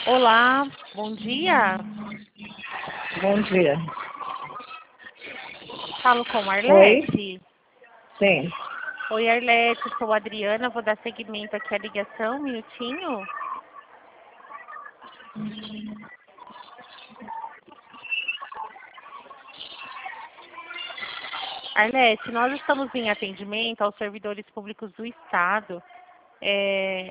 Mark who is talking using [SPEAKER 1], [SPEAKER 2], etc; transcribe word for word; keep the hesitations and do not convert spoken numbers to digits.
[SPEAKER 1] Olá, bom dia.
[SPEAKER 2] Bom dia.
[SPEAKER 1] Falo com
[SPEAKER 2] Oi?
[SPEAKER 1] Arlete.
[SPEAKER 2] Sim.
[SPEAKER 1] Oi, Arlete, sou a Adriana, vou dar seguimento aqui à ligação, um minutinho. Arlete, nós estamos em atendimento aos servidores públicos do Estado. É,